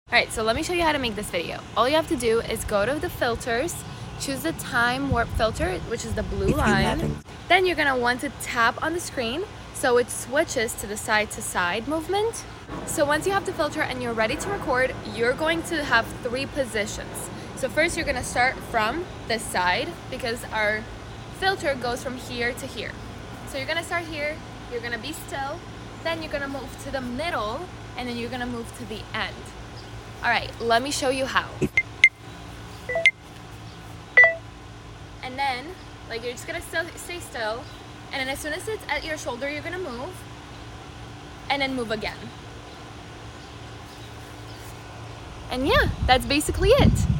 Alright, so let me show you how to make this video. All you have to do is go to the filters, choose the time warp filter, which is the blue line. Then you're going to want to tap on the screen so it switches to the side to side movement. So once you have the filter and you're ready to record, you're going to have 3 positions. So first you're going to start from this side because our filter goes from here to here. So you're going to start here, you're going to be still, then you're going to move to the middle, and then you're going to move to the end. Alright, let me show you how. And then, like, you're just gonna stay still, and then as soon as it's at your shoulder, you're gonna move, and then move again. And yeah, that's basically it.